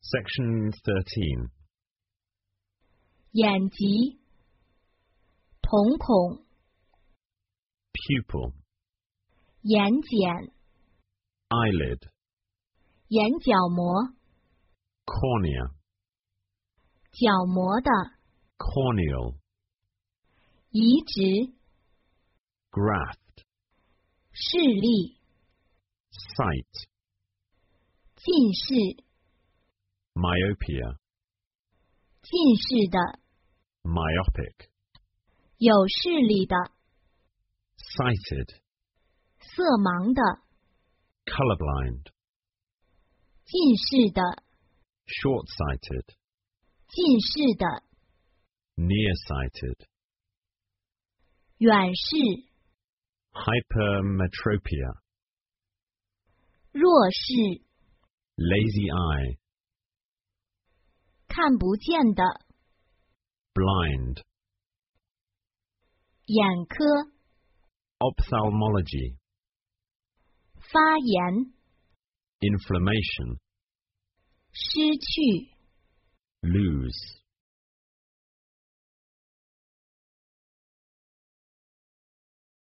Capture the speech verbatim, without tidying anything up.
Section thirteen. 眼疾，瞳孔， Pupil. 眼睑， Eyelid. 眼角膜， Cornea. 角膜的， Corneal. 移植， Graft. 视力， Sight. 近视， Myopia. 近视的， Myopic. 有视力的， Sighted. 色盲的， Colorblind. 近视的， Short-sighted. 近视的， Nearsighted. 远视， Hypermetropia. 弱视， Lazy eye. 看不见的， Blind. 眼科， Ophthalmology. 发炎， Inflammation. 失去。 Lose.